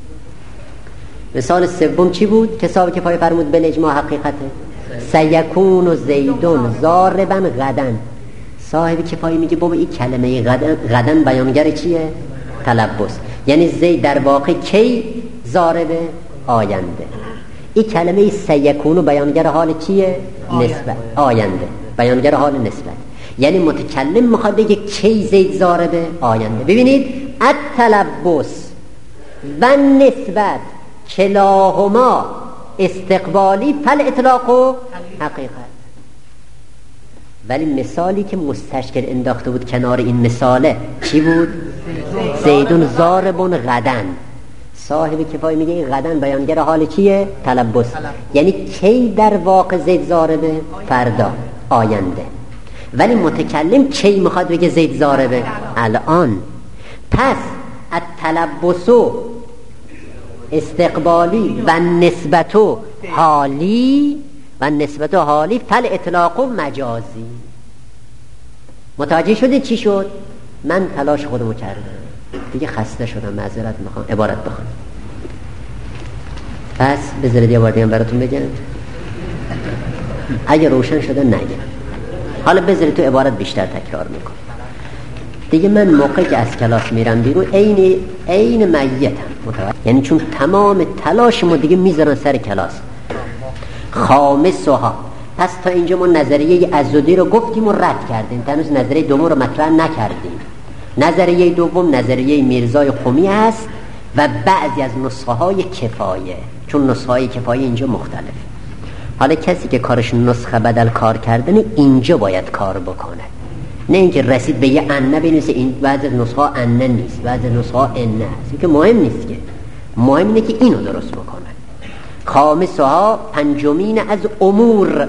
مثال سوم چی بود؟ که صاحب کفایه فرمود بالاجماع حقیقته. سیکون و زیدون ضاربا غدا. صاحب کفایه میگه بابا این کلمه غدا غدا بیانگر چیه؟ تلبس. یعنی زید در واقع کی ضاربه؟ آینده. این کلمه سیکون و بیانگر حال چیه؟ نسبت. آینده. بیانگر حال نسبت. یعنی متکلم میخواد بگه کی زید ضاربه؟ آینده. ببینید التلبس و نسبت کلاهما استقبالی فل اطلاق و حقیقت. ولی مثالی که مستشکل انداخته بود کنار این مثاله چی بود؟ زیدون ضاربون غدا. صاحب کفایه میگه این غدا بیانگر حال چیه؟ تلبس. یعنی کی در واقع زید ضاربه؟ فردا، آینده. ولی متکلم کی میخواد بگه زید ضاربه؟ الان. پس التلبسو استقبالی و نسبتو حالی و نسبتو حالی فل اطلاقو مجازی. متوجه شدید چی شد؟ من تلاش خودمو کردم دیگه، خسته شدم، معذرت میخوام، عبارت بخونم. پس بذارید یه بار دیگه براتون بگم، اگه روشن شده نگم، حالا بذارید تو عبارت بیشتر تکرار میکنم. دیگه من موقعی که از کلاس میرم بیرون عین عین میتم، یعنی چون تمام تلاشمو دیگه میذارن سر کلاس. خامسها، پس تا اینجا ما نظریه عزادی رو گفتیم و رد کردیم، هنوز نظریه دوم رو مطرح نکردیم. نظریه دوم نظریه میرزای خمی است و بعضی از نسخه های کفایه، چون نسخه های کفایه اینجا مختلفه. حالا کسی که کارش نسخه بدل کار کردن اینجا باید کار بکنه، نه اینکه رسید به یه انه بنویسه این بعضی از نسخه ها انه نیست، بعضی از نسخه ها انه است، که مهم نیست، که مهم اینه که اینو درست بکنه. خامسها، پنجمین از امور،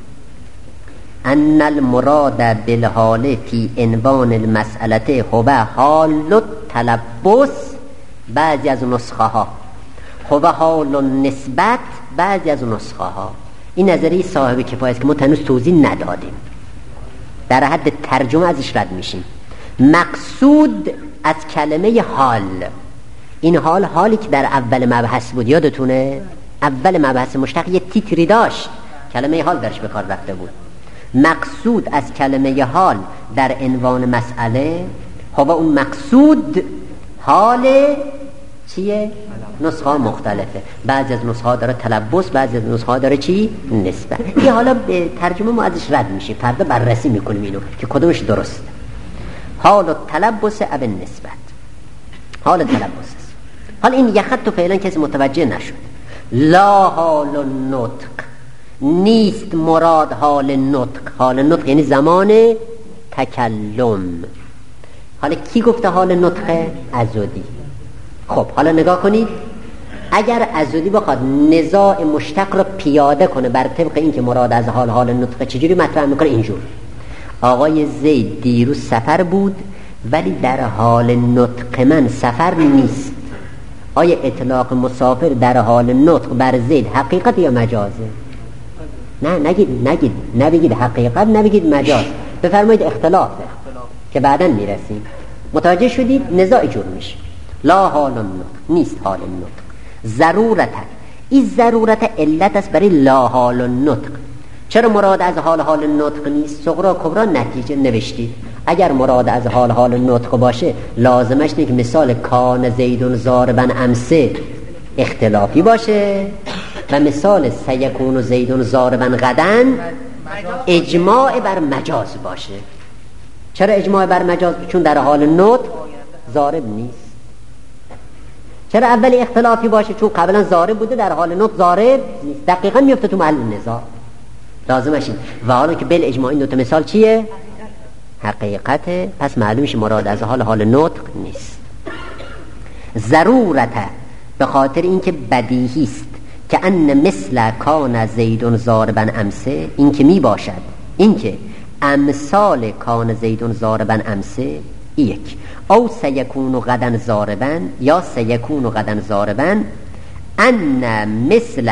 ان المراد بالحال فی عنوان المسئله هو حال التلبس، بعضی از نسخه ها هو حال النسبت، بعضی از نسخه ها. این نظریه صاحب کفایه است که ما هنوز توضیح ندادیم، در حد ترجمه ازش رد میشیم. مقصود از کلمه حال، این حال حالی که در اول مبحث بود، یادتونه اول مبحث مشتق یه تیتری داشت، کلمه حال درش به کار رفته بود. مقصود از کلمه حال در عنوان مسئله هو اون مقصود حال چیه؟ نسخه ها مختلفه، بعضی از نسخه ها داره تلبس، بعضی از نسخه ها داره چی؟ نسبت. یه حالا به ترجمه ما ازش رد میشه، فردا بررسی میکنیم اینو که کدومش درسته. حال تلبس او نسبت، حال تلبس است. حالا این یه خط فعلا کسی متوجه نشد. لا حال النطق، نیست مراد حال نطق. حال نطق یعنی زمان تکلم. حالا کی گفته حال نطق؟ عزادی. خب حالا نگاه کنید، اگر عزادی بخواد نزاع مشتق رو پیاده کنه بر طبق این که مراد از حال حال نطق، چجوری مطرح میکنه؟ اینجور: آقای زید دیروز سفر بود ولی در حال نطق من سفر نیست. آیا اطلاق مسافر در حال نطق بر زید حقیقت یا مجازه؟ نه نگید نگید نبگید حقیقت، نبگید مجاز، بفرمایید اختلافه که بعداً میرسیم. متوجه شدید؟ نزاع جور میشه. لا حال النطق، نیست حال النطق. ضرورت، این ضرورت علت است برای لا حال النطق. چرا مراد از حال حال نطق نیست؟ صغرا کبرا نتیجه نوشتید. اگر مراد از حال حال نطق باشه لازمش اینه که مثال کان زیدون ضاربا امسه اختلافی باشه و مثال سیکون زیدون ضاربا غدا اجماع بر مجاز باشه. چرا اجماع بر مجاز؟ چون در حال نطق ضارب نیست. چرا اولی اختلافی باشه؟ چون قبلا ضارب بوده، در حال نطق ضارب نیست. دقیقا میفته تو محل نزاع. لازمش این. و حالا که بل اجماع این دوتا مثال چیه؟ حقیقته، پس معلوم میشه مراد از حال حال نطق نیست. ضرورته، به خاطر اینکه بدیهی است که ان مثل کان زیدون ضاربا امسه، این که می باشد، این که امثال کان زیدون ضاربا امسه یک، او سیکون غدا ضاربا، یا سیکون غدا ضاربا، ان مثل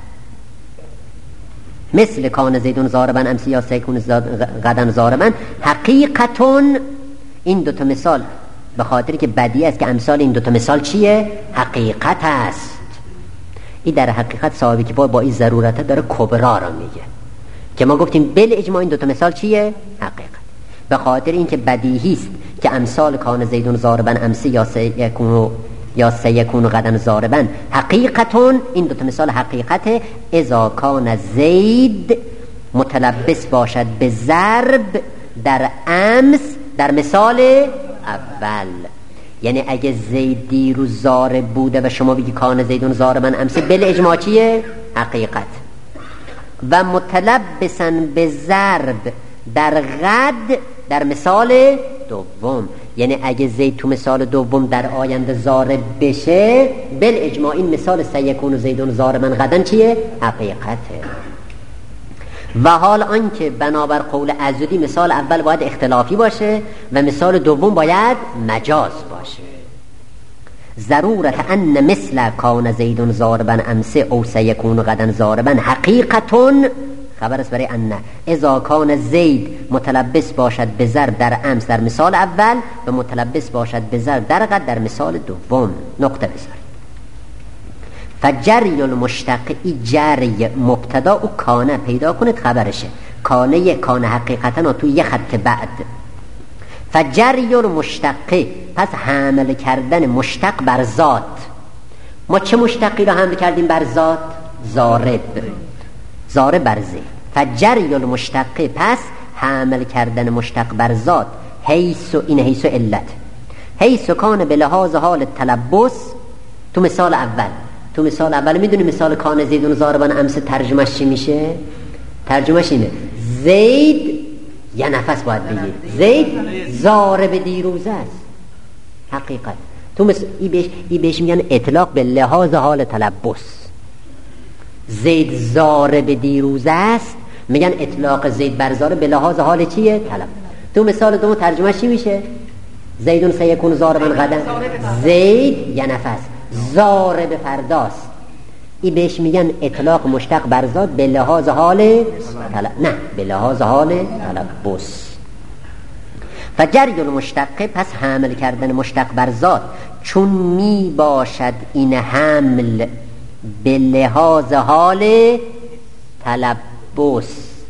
مثل کان زیدون ضاربا امسی یا سیکون غدا ضاربا حقیقتون. این دوتا مثال به خاطر که بدیهی است که امثال این دوتا مثال چیه؟ حقیقت است. این در حقیقت صاحبی که با این ضرورت داره کبرا را میگه که ما گفتیم بل اجماع این دوتا مثال چیه؟ حقیقت. به خاطر اینکه بدیهی است که امثال کان زیدون ضاربا امسی یا سیکون یا سیکون غدا ضاربا حقیقتون، این دوتا مثال حقیقته. اذا کان زید متلبس باشد به ضرب در امس، در مثال اول. یعنی اگه زید دیروز ضارب بوده و شما بگی کان زیدون ضاربا امسی، بل اجماع چیه؟ حقیقت. و متلبسا به ضرب در غد، در مثال دوم. یعنی اگه زید تو مثال دوم در آینده ضارب بشه، بل اجماع این مثال سیکون و زیدون ضاربا غدا چیه؟ حقیقته. و حال آنکه بنابر قول عزادی مثال اول باید اختلافی باشه و مثال دوم باید مجاز باشه. ضرورت ان مثل کان زیدون ضاربا امسه او سیکون غدا ضاربا حقیقتون، خبر است برای ان اذا کان زید متلبس باشد به ضرب در امس در مثال اول و متلبس باشد به ضرب در غد در مثال دوم. نقطه بذارید. فجری المشتقی جری مبتدا و کانه پیدا کنید خبرشه. کانه کانه حقیقتا تو یه خط بعد. فجری المشتقه، پس حمل کردن مشتق بر ذات. ما چه مشتقی رو حمل کردیم بر ذات؟ ضارب، ضارب بر زید. فجری المشتقه، پس حمل کردن مشتق بر ذات. حیث، این حیث علت، حیث کان به لحاظ حال تلبس. تو مثال اول تو مثال اول میدونی مثال کان زیدون ضاربان امس ترجمهش چی میشه؟ ترجمهش اینه زید، یه نفس باید بگید، زید ضارب دیروز است. حقیقت تو مثل ای بهش, ای بهش میگن اطلاق به لحاظ حال تلبس. زید ضارب دیروز است، میگن اطلاق زید بر ضارب به لحاظ حال چیه؟ طلب. تو مثال دوم ترجمهش چی میشه؟ زیدون سیکون ضاربا غدا، زید یه نفس ضارب فرداست. ای بهش میگن اطلاق مشتق بر ذات به لحاظ حال طلب، نه به لحاظ حال تلبس. فجری المشتقه، پس حمل کردن مشتق بر ذات چون می باشد این حمل به لحاظ حال تلبس.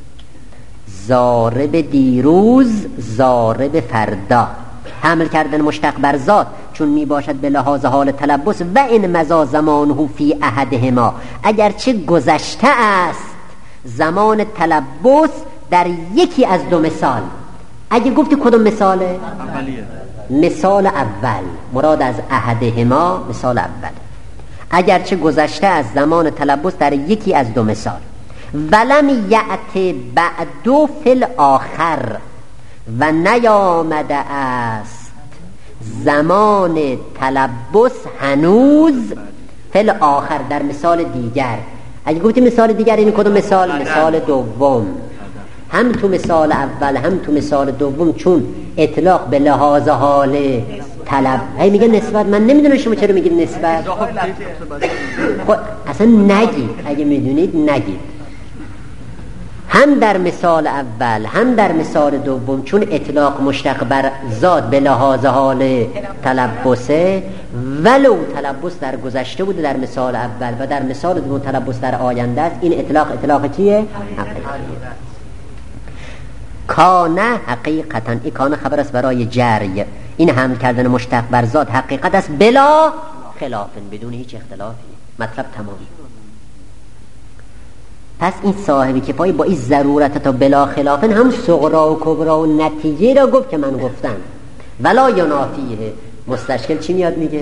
ضارب دیروز، ضارب فردا. حمل کردن مشتق بر ذات چون می باشد به لحاظ حال تلبس. و این مضا زمانه فی احدهما، اگرچه گذشته است زمان تلبس در یکی از دو مثال. اگه گفتی کدوم مثاله؟ اولیه. مثال اول، مراد از احدهما مثال اول. اگرچه گذشته از زمان تلبس در یکی از دو مثال. ولم یأت بعدو فی الاخر، و نیامده است زمان تلبس هنوز فی الاخر در مثال دیگر. اگه گفتی مثال دیگر این کدوم مثال؟ مثال دوم. هم تو مثال اول هم تو مثال دوم چون اطلاق به لحاظ حال طلب. هی میگه نسبت، من نمیدونم شما چرا میگید نسبت. خب اصلا نگید، اگه میدونید نگید. هم در مثال اول هم در مثال دوم چون اطلاق مشتق بر ذات به لحاظ حال تلبسه، ولو تلبس در گذشته بوده در مثال اول و در مثال دوم تلبس در آینده است، این اطلاق اطلاق چیه؟ کانه حقیقتا، این کانه خبر است برای جری. این حمل کردن مشتق بر ذات حقیقت است بلا خلاف، بدون هیچ اختلافی، مطلب تمام. پس این صاحبی کفایه با این ضرورت تا بلا خلافن هم صغرا و کبرا و نتیجه را گفت که من گفتم. ولا ینافیه مستشکل چی میاد میگه؟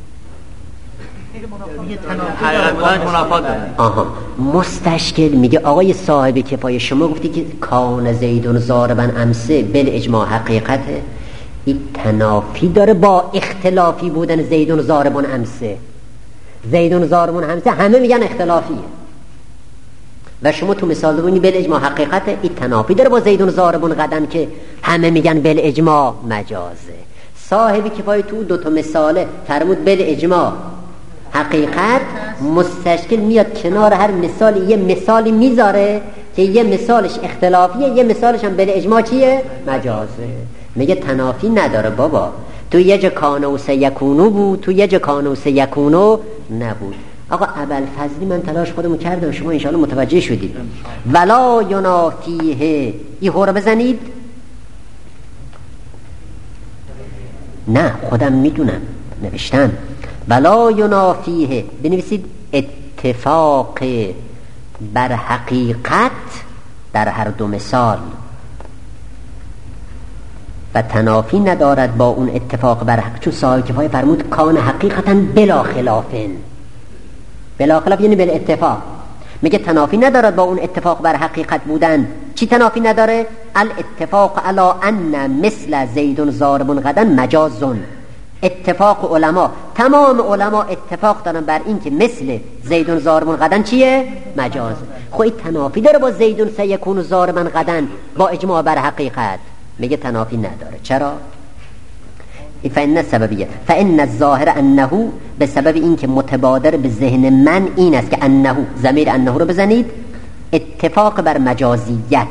حقیقت منافات داره. آها، مستشکل میگه آقای صاحب کفایه شما گفتی که کان زیدون ضاربا امسه بل اجماع حقیقته. این تنافی داره با اختلافی بودن زیدون ضاربون امسه. زیدون ضاربون امسه همه میگن اختلافیه و شما تو مثال دومی بل اجماع حقیقته. این تنافی داره با زیدون ضاربون غدن که همه میگن بل اجماع مجازه. صاحب کفایه تو دو تا مثاله فرمود بل اجماع حقیقت. مستشکل میاد کنار هر مثال یه مثالی میذاره که یه مثالش اختلافیه یه مثالش هم بل اجماع چیه؟ مجازه. میگه تنافی نداره بابا، تو یه جا کانو سیکونو بود تو یه جا کانو سیکونو نبود. آقا ابوالفضلی من تلاش خودمو کردم، شما انشاءالله متوجه شدید. ولا ینافیه، این هو رو بزنید. نه خودم میدونم نوشتم. ولا ینافیه بنویسید اتفاق بر حقیقت در هر دو مثال و تنافی ندارد با اون اتفاق بر حق. چون صاحب کفایه فرمود کان حقیقتا بلا خلافن. بلا خلاف یعنی بلا اتفاق. میگه تنافی ندارد با اون اتفاق بر حقیقت بودن. چی تنافی نداره؟ الاتفاق علی ان مثل زیدون ضاربون غدا مجازون. اتفاق علما، تمام علما اتفاق دارن بر این که مثل زیدون ضاربون غدا چیه؟ مجاز. خب این تنافی داره با زیدون سیکون ضاربون غدا با اجماع بر حقیقت. میگه تنافی نداره. چرا؟ فإن سببیه فإن الظاهر انه، به سبب این که متبادر به ذهن من این است که انه، ضمیر انه رو بزنید، اتفاق بر مجازیت.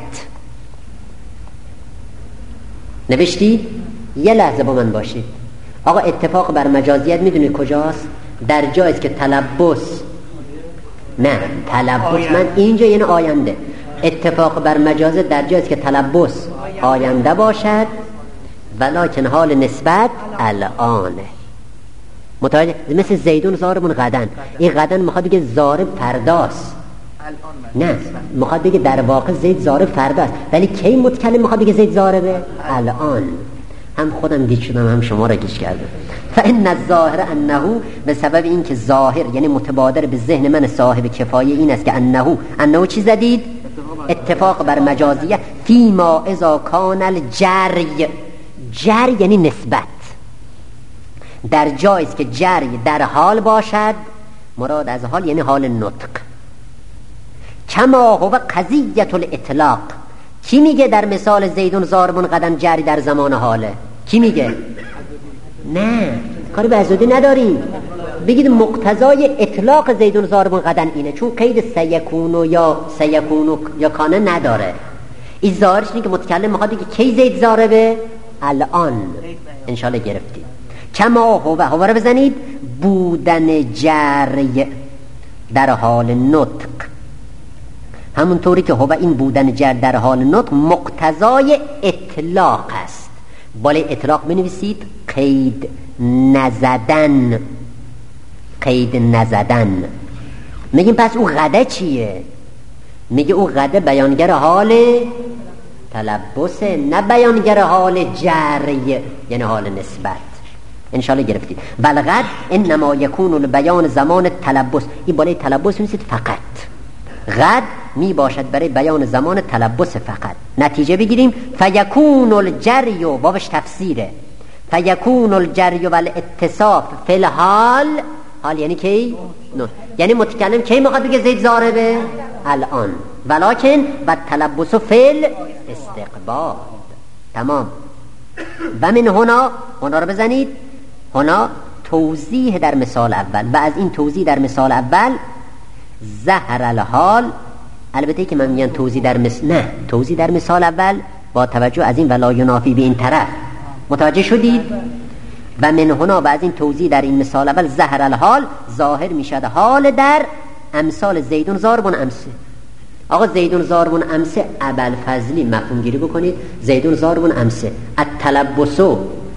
نوشتید؟ یه لحظه با من باشید. آقا اتفاق بر مجازیت میدونید کجاست؟ در جایی است که تلبس، نه تلبس من اینجا یعنی آینده. اتفاق بر مجازه در جایی است که تلبس آینده باشد ولکن حال نسبت الانه. متوجه؟ مثل زیدون ضاربون غدن، این غدن میخواد بگه ضارب فرداست، نه میخواد بگه در واقع زید ضارب فرداست، ولی کی متکلم میخواد بگه زید ضاربه؟ الان. هم خودم گیج شدم هم شما را گیج کردم. فان الظاهر انه، به سبب این که ظاهر یعنی متبادر به ذهن من صاحب کفایه این است که انه انه چی زدید؟ اتفاق بر مجازیه. فیما اذا کان الجری، جری یعنی نسبت، در جایی است که جری در حال باشد، مراد از حال یعنی حال نطق. کما هو قضیه الاطلاق. کی میگه در مثال زیدون ضاربون غدن جری در زمان حاله؟ کی میگه؟ نه کاری به ازودی نداریم، بگید مقتضای اطلاق زیدون ضاربون غدن اینه، چون قید سیکونو یا سیکونو یا کانه نداره. این ظاهرش اینه که متکلم میخواد که کی زید ضاربه؟ الان. انشالله گرفتید. کما هو، هو رو بزنید، بودن جری در حال نطق، همونطوری که هو این بودن جر در حال نطق مقتضای اطلاق است. بالای اطلاق بنویسید قید نزدن، قید نزدن. میگیم پس او غده چیه؟ میگه او غده بیانگر حال تلبسه، نه بیانگر حال جری یعنی حال نسبت. انشالله گرفتید. والغد انما یکون البیان زمان تلبس، این بالای تلبس بنویسید فقط. غد می باشد برای بیان زمان تلبس فقط. نتیجه بگیریم فیکون الجری، واوش تفسیره، فیکون الجری والاتصاف فی الحال. حال یعنی کی؟ نه. یعنی متکلم کی میخواد بگه زید ضاربه؟ الان. ولکن و تلبس فی الاستقبال. تمام. و من هنا، هنا رو بزنید، هنا توضیح در مثال اول، و از این توضیح در مثال اول ظهر الحال. البته که من میگم توضیح در مثال، نه توضیح در مثال اول با توجه از این ولا ینافی به این طرف. متوجه شدید؟ و من هنا، و از این توضیح در این مثال اول ظهر الحال، ظاهر میشد حال در امثال زیدون ضاربون امسه. آقا زیدون ضاربون امسه ابوالفضلی مفهوم گیری بکنید. زیدون ضاربون امسه التلبسو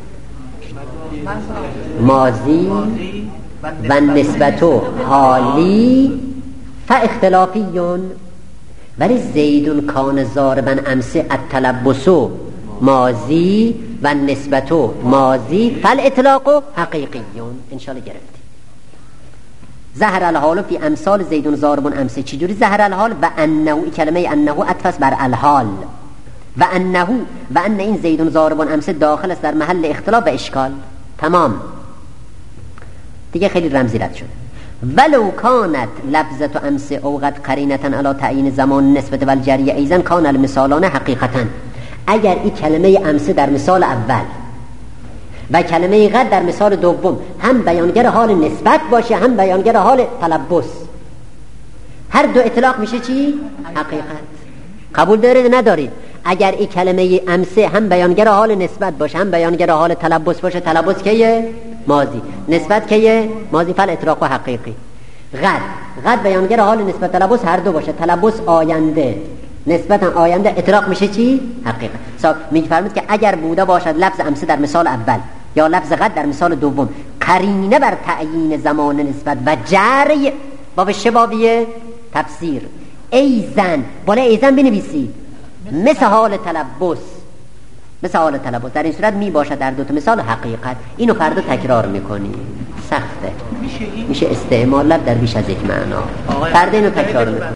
ماضی و نسبتو حالی فاختلافیون. ولی زیدون کان ضاربن امسه التلبسو ماضی و نسبتو ماضی فالاطلاق حقیقیون. انشالله گرفتی. ظهر الحال فی امثال زیدون ضاربون امسه. چجوری ظهر الحال؟ و انه، کلمه انه عطف بر الحال، و انه و ان این زیدون ضاربون امسه داخل است در محل اختلاف و اشکال. تمام دیگه، خیلی رمزی رد شده. ولو کانت لفظت امسه اوقات قرینتا علی تعیین زمان نسبت و الجری ایزن کان المثالان حقیقتا. اگر این کلمه امسه در مثال اول و کلمه غد در مثال دوم هم بیانگر حال نسبت باشه هم بیانگر حال تلبس، هر دو اطلاق میشه چی؟ حقیقت. قبول دارید ندارید؟ اگر این کلمه امسه هم بیانگر حال نسبت باشه هم بیانگر حال تلبس باشه، تلبس کیه؟ ماضی. نسبت کیه؟ ماضی. فل اطلاق و حقیقی. غد، غد بیانگر حال نسبت تلبس هر دو باشه، تلبس آینده نسبت آینده، اطلاق میشه چی؟ حقیقت. صاحب میفرمید که اگر بوده باشد لفظ امسه در مثال اول یا لفظ غد در مثال دوم قرینه بر تعیین زمان نسبت و جری، باب شبابیه تفسیر ایزن، بالا ایزن بنویسید، مثل حال تلبس، مثل حال تلبس، در این صورت می باشد در دو تا مثال حقیقت. اینو فردا تکرار میکنی، سخته، میشه استعمال در بیش از یک معنا. فردا اینو تکرار میکنی.